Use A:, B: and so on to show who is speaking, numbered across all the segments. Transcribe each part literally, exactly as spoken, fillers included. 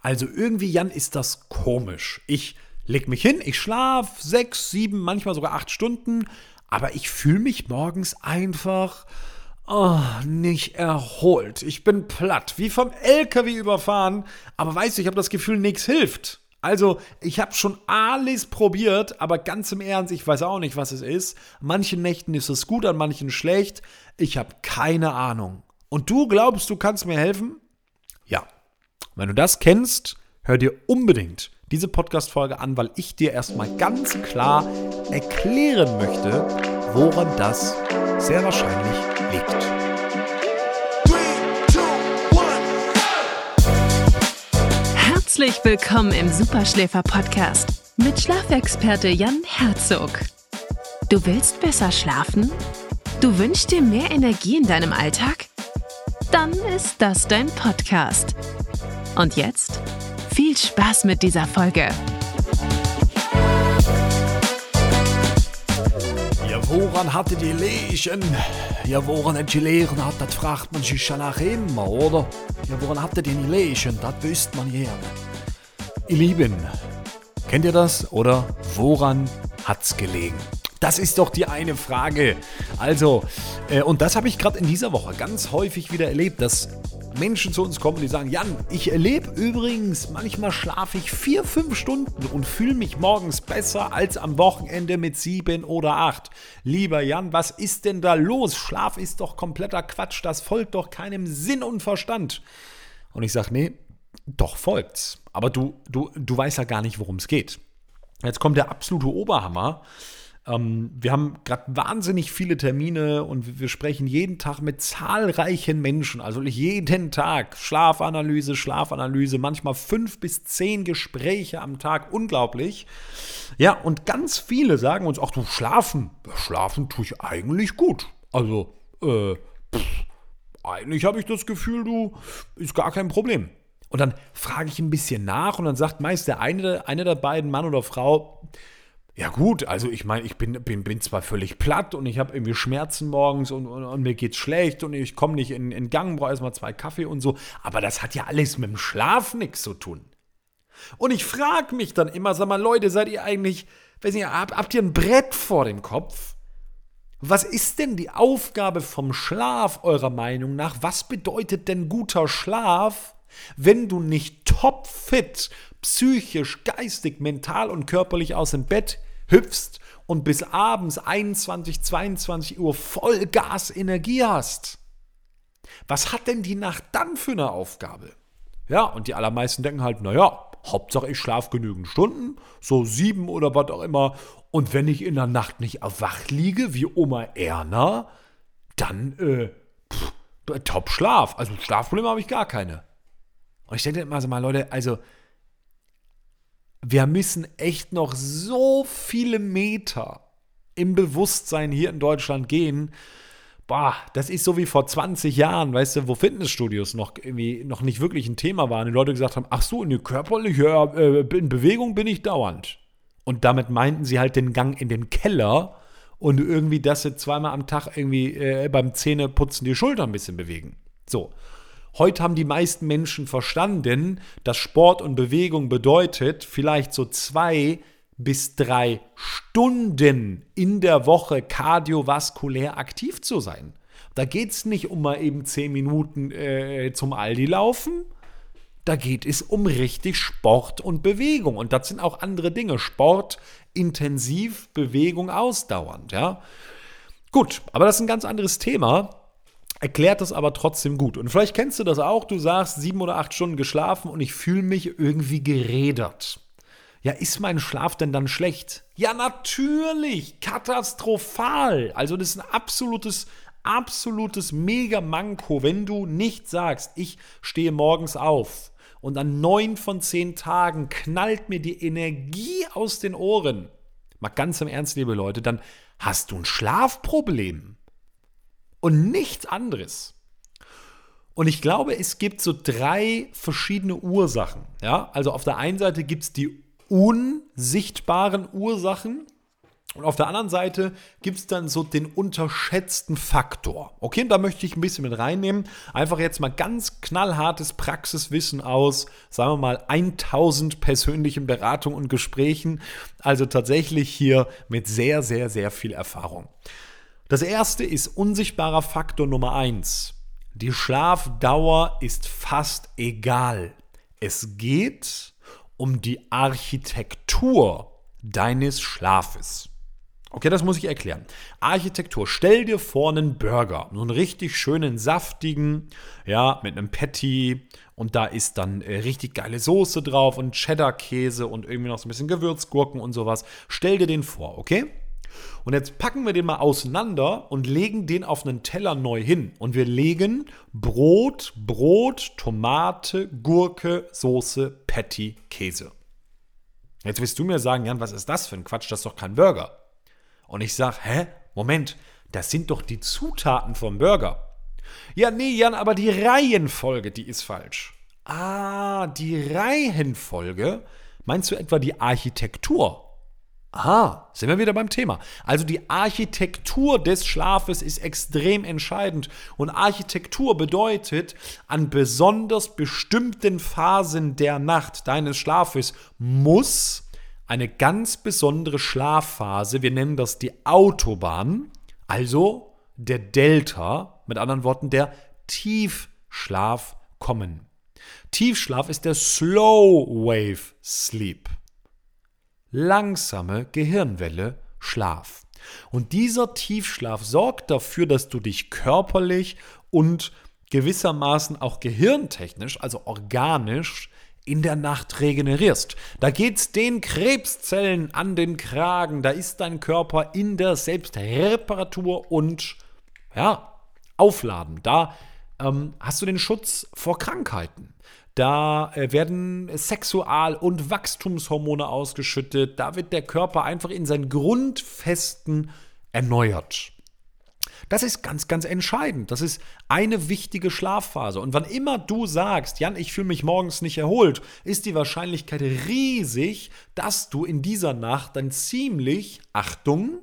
A: Also irgendwie, Jan, ist das komisch. Ich leg mich hin, ich schlafe sechs, sieben, manchmal sogar acht Stunden, aber ich fühle mich morgens einfach oh, nicht erholt. Ich bin platt, wie vom L K W überfahren, aber weißt du, ich habe das Gefühl, nichts hilft. Also, ich habe schon alles probiert, aber ganz im Ernst, ich weiß auch nicht, was es ist. An manchen Nächten ist es gut, an manchen schlecht. Ich habe keine Ahnung. Und du glaubst, du kannst mir helfen? Ja. Wenn du das kennst, hör dir unbedingt diese Podcast-Folge an, weil ich dir erstmal ganz klar erklären möchte, woran das sehr wahrscheinlich liegt.
B: Herzlich willkommen im Superschläfer-Podcast mit Schlafexperte Jan Herzog. Du willst besser schlafen? Du wünschst dir mehr Energie in deinem Alltag? Dann ist das dein Podcast. Und jetzt viel Spaß mit dieser Folge.
A: Ja, woran hatte die Leichen? Ja, woran hat die Lehren hat, das fragt man sich ja nach immer, oder? Ja, woran hatte die Leichen? Das wüsste man gerne. Ihr Lieben, kennt ihr das? Oder woran hat's gelegen? Das ist doch die eine Frage. Also, äh, und das habe ich gerade in dieser Woche ganz häufig wieder erlebt, dass Menschen zu uns kommen, die sagen, Jan, ich erlebe übrigens, manchmal schlafe ich vier, fünf Stunden und fühle mich morgens besser als am Wochenende mit sieben oder acht. Lieber Jan, was ist denn da los? Schlaf ist doch kompletter Quatsch, das folgt doch keinem Sinn und Verstand. Und ich sage, nee, doch folgt's. Aber du, du, du weißt ja gar nicht, worum es geht. Jetzt kommt der absolute Oberhammer. Ähm, wir haben gerade wahnsinnig viele Termine und wir sprechen jeden Tag mit zahlreichen Menschen, also jeden Tag. Schlafanalyse, Schlafanalyse, manchmal fünf bis zehn Gespräche am Tag, unglaublich. Ja, und ganz viele sagen uns, ach du, schlafen, schlafen tue ich eigentlich gut. Also, äh, pff, eigentlich habe ich das Gefühl, du, ist gar kein Problem. Und dann frage ich ein bisschen nach und dann sagt meist der eine, eine der beiden, Mann oder Frau, ja gut, also ich meine, ich bin, bin, bin zwar völlig platt und ich habe irgendwie Schmerzen morgens und, und, und mir geht's schlecht und ich komme nicht in, in Gang, brauche erstmal zwei Kaffee und so, aber das hat ja alles mit dem Schlaf nichts zu tun. Und ich frage mich dann immer, sag mal, Leute, seid ihr eigentlich, weiß nicht, habt, habt ihr ein Brett vor dem Kopf? Was ist denn die Aufgabe vom Schlaf eurer Meinung nach? Was bedeutet denn guter Schlaf, wenn du nicht topfit, psychisch, geistig, mental und körperlich aus dem Bett hüpfst und bis abends einundzwanzig, zweiundzwanzig Uhr Vollgas Energie hast? Was hat denn die Nacht dann für eine Aufgabe? Ja, und die allermeisten denken halt, naja, Hauptsache ich schlafe genügend Stunden, so sieben oder was auch immer. Und wenn ich in der Nacht nicht wach liege, wie Oma Erna, dann, äh, pff, top Schlaf. Also Schlafprobleme habe ich gar keine. Und ich denke immer so mal, Leute, also wir müssen echt noch so viele Meter im Bewusstsein hier in Deutschland gehen. Boah, das ist so wie vor zwanzig Jahren, weißt du, wo Fitnessstudios noch irgendwie noch nicht wirklich ein Thema waren. Die Leute gesagt haben, ach so, in der körperlichen ja, äh, in Bewegung bin ich dauernd. Und damit meinten sie halt den Gang in den Keller und irgendwie, dass sie zweimal am Tag irgendwie äh, beim Zähneputzen die Schulter ein bisschen bewegen. So. Heute haben die meisten Menschen verstanden, dass Sport und Bewegung bedeutet, vielleicht so zwei bis drei Stunden in der Woche kardiovaskulär aktiv zu sein. Da geht es nicht um mal eben zehn Minuten äh, zum Aldi laufen. Da geht es um richtig Sport und Bewegung. Und das sind auch andere Dinge. Sport, intensiv, Bewegung ausdauernd. Ja? Gut, aber das ist ein ganz anderes Thema. Erklärt das aber trotzdem gut. Und vielleicht kennst du das auch, du sagst, sieben oder acht Stunden geschlafen und ich fühle mich irgendwie gerädert. Ja, ist mein Schlaf denn dann schlecht? Ja, natürlich, katastrophal. Also das ist ein absolutes, absolutes Mega-Manko, wenn du nicht sagst, ich stehe morgens auf und an neun von zehn Tagen knallt mir die Energie aus den Ohren. Mal ganz im Ernst, liebe Leute, dann hast du ein Schlafproblem. Und nichts anderes. Und ich glaube, es gibt so drei verschiedene Ursachen. Ja? Also auf der einen Seite gibt es die unsichtbaren Ursachen Und auf der anderen Seite gibt es dann so den unterschätzten Faktor. Okay, und da möchte ich ein bisschen mit reinnehmen. Einfach jetzt mal ganz knallhartes Praxiswissen aus, sagen wir mal, tausend persönlichen Beratungen und Gesprächen. Also tatsächlich hier mit sehr, sehr, sehr viel Erfahrung. Das erste ist unsichtbarer Faktor Nummer eins. Die Schlafdauer ist fast egal. Es geht um die Architektur deines Schlafes. Okay, das muss ich erklären. Architektur. Stell dir vor einen Burger, so einen richtig schönen, saftigen, ja, mit einem Patty und da ist dann äh, richtig geile Soße drauf und Cheddar-Käse und irgendwie noch so ein bisschen Gewürzgurken und sowas. Stell dir den vor, okay? Und jetzt packen wir den mal auseinander und legen den auf einen Teller neu hin. Und wir legen Brot, Brot, Tomate, Gurke, Soße, Patty, Käse. Jetzt willst du mir sagen, Jan, was ist das für ein Quatsch? Das ist doch kein Burger. Und ich sage, hä? Moment, das sind doch die Zutaten vom Burger. Ja, nee, Jan, aber die Reihenfolge, die ist falsch. Ah, die Reihenfolge? Meinst du etwa die Architektur? Aha, sind wir wieder beim Thema. Also die Architektur des Schlafes ist extrem entscheidend. Und Architektur bedeutet, an besonders bestimmten Phasen der Nacht deines Schlafes muss eine ganz besondere Schlafphase, wir nennen das die Autobahn, also der Delta, mit anderen Worten der Tiefschlaf kommen. Tiefschlaf ist der Slow Wave Sleep. Langsame Gehirnwelle Schlaf. Und dieser Tiefschlaf sorgt dafür, dass du dich körperlich und gewissermaßen auch gehirntechnisch, also organisch, in der Nacht regenerierst. Da geht's den Krebszellen an den Kragen, da ist dein Körper in der Selbstreparatur und ja, Aufladen. Da ähm, hast du den Schutz vor Krankheiten. Da äh, werden Sexual- und Wachstumshormone ausgeschüttet. Da wird der Körper einfach in seinen Grundfesten erneuert. Das ist ganz, ganz entscheidend. Das ist eine wichtige Schlafphase. Und wann immer du sagst, Jan, ich fühle mich morgens nicht erholt, ist die Wahrscheinlichkeit riesig, dass du in dieser Nacht dann ziemlich, Achtung,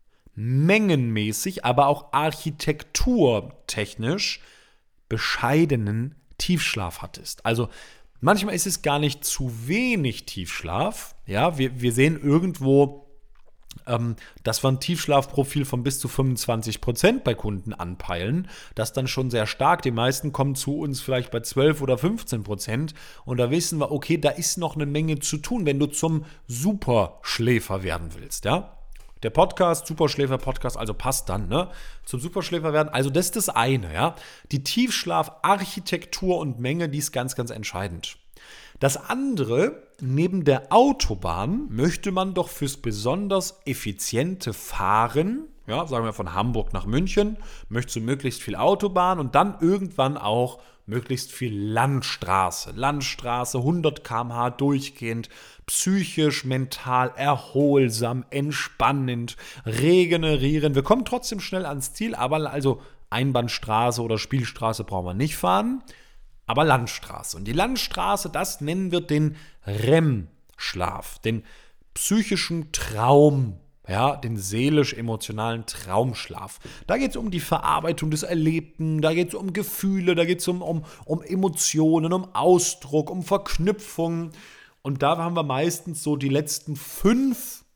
A: mengenmäßig, aber auch architekturtechnisch bescheidenen Tiefschlaf hattest. Also manchmal ist es gar nicht zu wenig Tiefschlaf. Ja, wir, wir sehen irgendwo, ähm, dass wir ein Tiefschlafprofil von bis zu fünfundzwanzig Prozent bei Kunden anpeilen. Das ist dann schon sehr stark. Die meisten kommen zu uns vielleicht bei zwölf oder fünfzehn Prozent. Und da wissen wir, okay, da ist noch eine Menge zu tun, wenn du zum Superschläfer werden willst, ja. Der Podcast, Superschläfer-Podcast, also passt dann, ne? Zum Superschläfer werden. Also das ist das eine, ja. Die Tiefschlaf-Architektur und Menge, die ist ganz, ganz entscheidend. Das andere, neben der Autobahn möchte man doch fürs besonders effiziente Fahren, ja, sagen wir von Hamburg nach München, möchtest du möglichst viel Autobahn und dann irgendwann auch möglichst viel Landstraße. Landstraße, hundert Kilometer pro Stunde durchgehend, psychisch, mental, erholsam, entspannend, regenerieren. Wir kommen trotzdem schnell ans Ziel, aber also Einbahnstraße oder Spielstraße brauchen wir nicht fahren, aber Landstraße. Und die Landstraße, das nennen wir den R E M-Schlaf, den psychischen Traum. Ja, den seelisch-emotionalen Traumschlaf. Da geht es um die Verarbeitung des Erlebten, da geht es um Gefühle, da geht es um, um, um Emotionen, um Ausdruck, um Verknüpfung. Und da haben wir meistens so die letzten fünf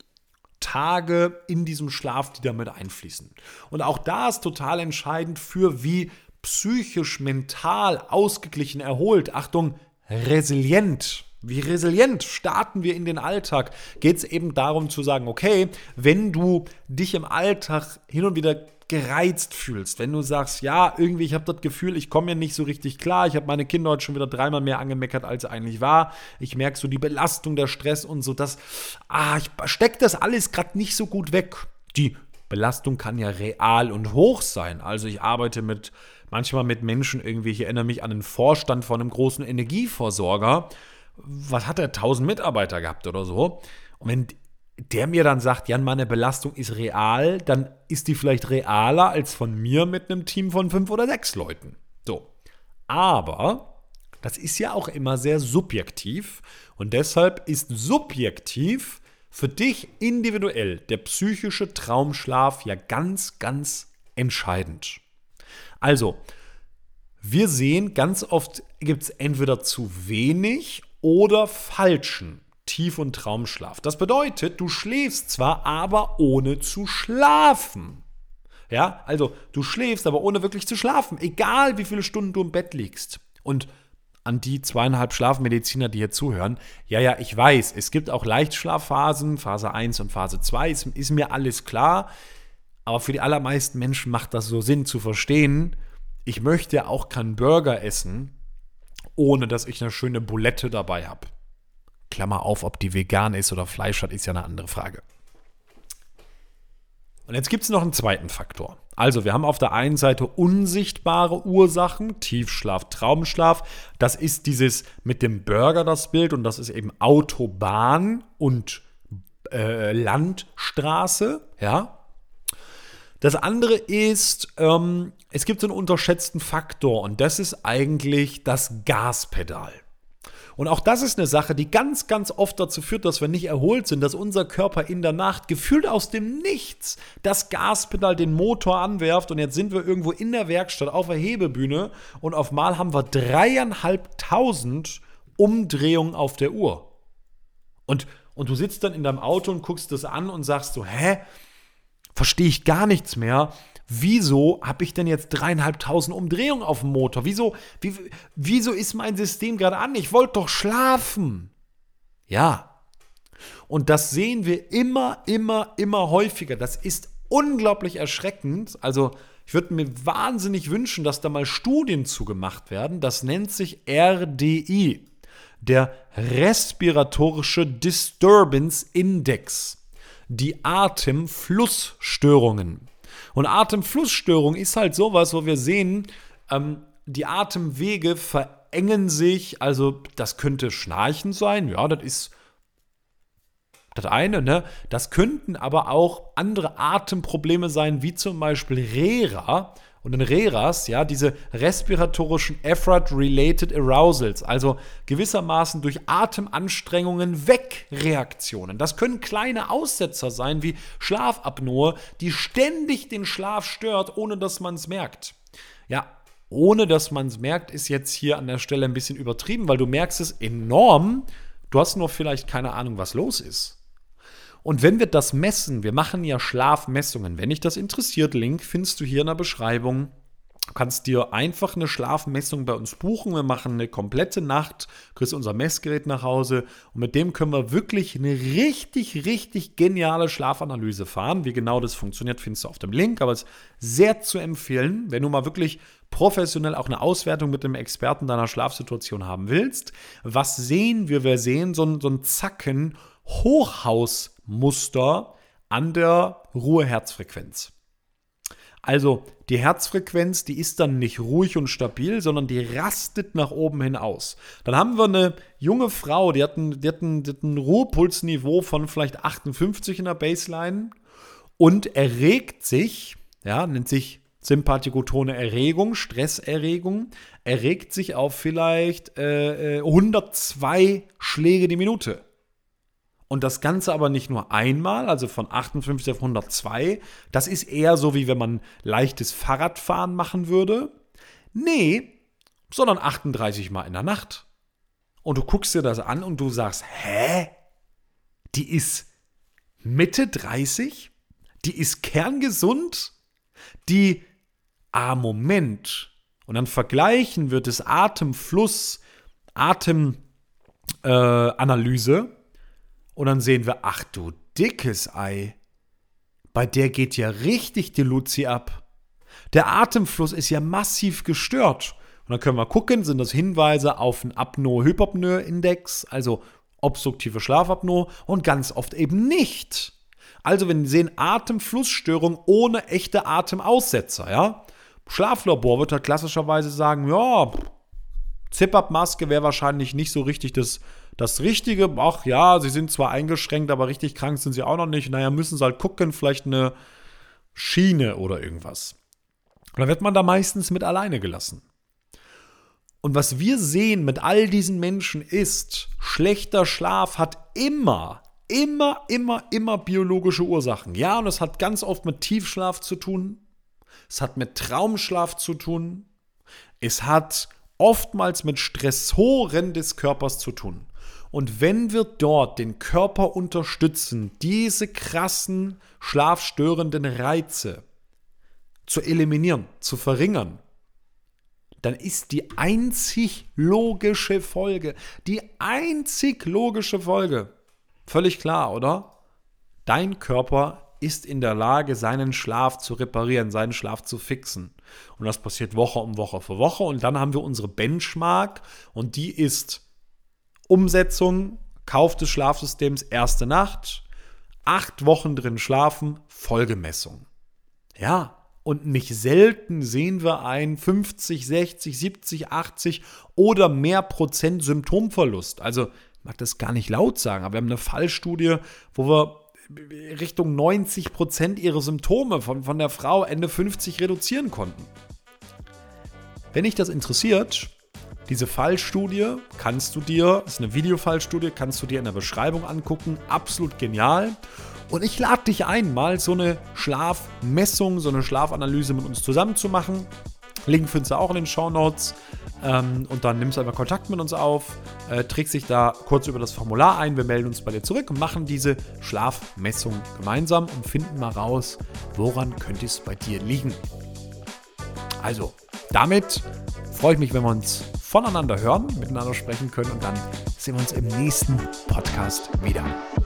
A: Tage in diesem Schlaf, die damit einfließen. Und auch da ist total entscheidend für wie psychisch, mental ausgeglichen, erholt, Achtung, resilient. Wie resilient starten wir in den Alltag? Geht es eben darum zu sagen, okay, wenn du dich im Alltag hin und wieder gereizt fühlst, wenn du sagst, ja, irgendwie, ich habe das Gefühl, ich komme mir nicht so richtig klar, ich habe meine Kinder heute schon wieder dreimal mehr angemeckert, als eigentlich war, ich merke so die Belastung, der Stress und so, das, ah, ich stecke das alles gerade nicht so gut weg. Die Belastung kann ja real und hoch sein, also ich arbeite mit manchmal mit Menschen irgendwie, ich erinnere mich an den Vorstand von einem großen Energieversorger, was hat er, tausend Mitarbeiter gehabt oder so. Und wenn der mir dann sagt, Jan, meine Belastung ist real, dann ist die vielleicht realer als von mir mit einem Team von fünf oder sechs Leuten. So. Aber das ist ja auch immer sehr subjektiv und deshalb ist subjektiv für dich individuell der psychische Traumschlaf ja ganz, ganz entscheidend. Also, wir sehen, ganz oft gibt es entweder zu wenig oder falschen Tief- und Traumschlaf. Das bedeutet, du schläfst zwar, aber ohne zu schlafen. Ja, also du schläfst, aber ohne wirklich zu schlafen, egal wie viele Stunden du im Bett liegst. Und an die zweieinhalb Schlafmediziner, die hier zuhören, ja, ja, ich weiß, es gibt auch Leichtschlafphasen, Phase eins und Phase zwei, ist, ist mir alles klar, aber für die allermeisten Menschen macht das so Sinn zu verstehen, ich möchte auch keinen Burger essen, ohne dass ich eine schöne Bulette dabei habe. Klammer auf, ob die vegan ist oder Fleisch hat, ist ja eine andere Frage. Und jetzt gibt es noch einen zweiten Faktor. Also wir haben auf der einen Seite unsichtbare Ursachen, Tiefschlaf, Traumschlaf. Das ist dieses mit dem Burger das Bild und das ist eben Autobahn und äh, Landstraße. Ja. Das andere ist, ähm, es gibt so einen unterschätzten Faktor und das ist eigentlich das Gaspedal. Und auch das ist eine Sache, die ganz, ganz oft dazu führt, dass wir nicht erholt sind, dass unser Körper in der Nacht gefühlt aus dem Nichts das Gaspedal, den Motor anwerft und jetzt sind wir irgendwo in der Werkstatt auf der Hebebühne und auf einmal haben wir dreieinhalbtausend Umdrehungen auf der Uhr. Und, und du sitzt dann in deinem Auto und guckst das an und sagst so, hä, verstehe ich gar nichts mehr. Wieso habe ich denn jetzt dreieinhalbtausend Umdrehungen auf dem Motor? Wieso, wie, wieso ist mein System gerade an? Ich wollte doch schlafen. Ja. Und das sehen wir immer, immer, immer häufiger. Das ist unglaublich erschreckend. Also ich würde mir wahnsinnig wünschen, dass da mal Studien zugemacht werden. Das nennt sich R D I, der Respiratorische Disturbance Index, die Atemflussstörungen. Und Atemflussstörung ist halt sowas, wo wir sehen, ähm, die Atemwege verengen sich, also das könnte Schnarchen sein, ja, das ist das eine, ne? Das könnten aber auch andere Atemprobleme sein, wie zum Beispiel Rera. Und in Reras, ja, diese respiratorischen Effort-Related Arousals, also gewissermaßen durch Atemanstrengungen Wegreaktionen. Das können kleine Aussetzer sein, wie Schlafapnoe, die ständig den Schlaf stört, ohne dass man es merkt. Ja, ohne dass man es merkt, ist jetzt hier an der Stelle ein bisschen übertrieben, weil du merkst es enorm, du hast nur vielleicht keine Ahnung, was los ist. Und wenn wir das messen, wir machen ja Schlafmessungen. Wenn dich das interessiert, Link findest du hier in der Beschreibung. Du kannst dir einfach eine Schlafmessung bei uns buchen. Wir machen eine komplette Nacht, kriegst unser Messgerät nach Hause und mit dem können wir wirklich eine richtig, richtig geniale Schlafanalyse fahren. Wie genau das funktioniert, findest du auf dem Link, aber es ist sehr zu empfehlen, wenn du mal wirklich professionell auch eine Auswertung mit dem Experten deiner Schlafsituation haben willst. Was sehen wir? Wir sehen so ein, so ein Zacken Hochhausmuster an der Ruheherzfrequenz. Also die Herzfrequenz, die ist dann nicht ruhig und stabil, sondern die rastet nach oben hin aus. Dann haben wir eine junge Frau, die hat ein, die hat ein, die hat ein Ruhepulsniveau von vielleicht achtundfünfzig in der Baseline und erregt sich, ja, nennt sich sympathikotone Erregung, Stresserregung, erregt sich auf vielleicht äh, hundertzwei Schläge die Minute. Und das Ganze aber nicht nur einmal, also von achtundfünfzig auf hundertzwei. Das ist eher so, wie wenn man leichtes Fahrradfahren machen würde. Nee, sondern achtunddreißig Mal in der Nacht. Und du guckst dir das an und du sagst, hä? Die ist Mitte dreißig? Die ist kerngesund? Die, ah, Moment. Und dann vergleichen wir das Atemfluss, Atemanalyse. Äh, Und dann sehen wir, ach du dickes Ei, bei der geht ja richtig die Luzi ab. Der Atemfluss ist ja massiv gestört. Und dann können wir gucken, sind das Hinweise auf einen Apnoe-Hypopnoe-Index, also obstruktive Schlafapnoe, und ganz oft eben nicht. Also wir sehen Atemflussstörung ohne echte Atemaussetzer. Ja? Schlaflabor wird da klassischerweise sagen, ja, Zip-Up-Maske wäre wahrscheinlich nicht so richtig das Das Richtige. Ach ja, sie sind zwar eingeschränkt, aber richtig krank sind sie auch noch nicht. Naja, müssen sie halt gucken, vielleicht eine Schiene oder irgendwas. Und dann wird man da meistens mit alleine gelassen. Und was wir sehen mit all diesen Menschen ist, schlechter Schlaf hat immer, immer, immer, immer biologische Ursachen. Ja, und es hat ganz oft mit Tiefschlaf zu tun. Es hat mit Traumschlaf zu tun. Es hat oftmals mit Stressoren des Körpers zu tun. Und wenn wir dort den Körper unterstützen, diese krassen, schlafstörenden Reize zu eliminieren, zu verringern, dann ist die einzig logische Folge, die einzig logische Folge, völlig klar, oder? Dein Körper ist in der Lage, seinen Schlaf zu reparieren, seinen Schlaf zu fixen. Und das passiert Woche um Woche für Woche. Und dann haben wir unsere Benchmark und die ist Umsetzung, Kauf des Schlafsystems, erste Nacht, acht Wochen drin schlafen, Folgemessung. Ja, und nicht selten sehen wir ein fünfzig, sechzig, siebzig, achtzig oder mehr Prozent Symptomverlust. Also, ich mag das gar nicht laut sagen, aber wir haben eine Fallstudie, wo wir Richtung neunzig Prozent ihrer Symptome von, von der Frau Ende fünfzig reduzieren konnten. Wenn dich das interessiert, diese Fallstudie kannst du dir, das ist eine Videofallstudie, kannst du dir in der Beschreibung angucken. Absolut genial. Und ich lade dich ein, mal so eine Schlafmessung, so eine Schlafanalyse mit uns zusammen zu machen. Link findest du auch in den Shownotes. Ähm, und dann nimmst du einfach Kontakt mit uns auf, äh, trägst dich da kurz über das Formular ein, wir melden uns bei dir zurück und machen diese Schlafmessung gemeinsam und finden mal raus, woran könnte es bei dir liegen. Also, damit freue ich mich, wenn wir uns voneinander hören, miteinander sprechen können und dann sehen wir uns im nächsten Podcast wieder.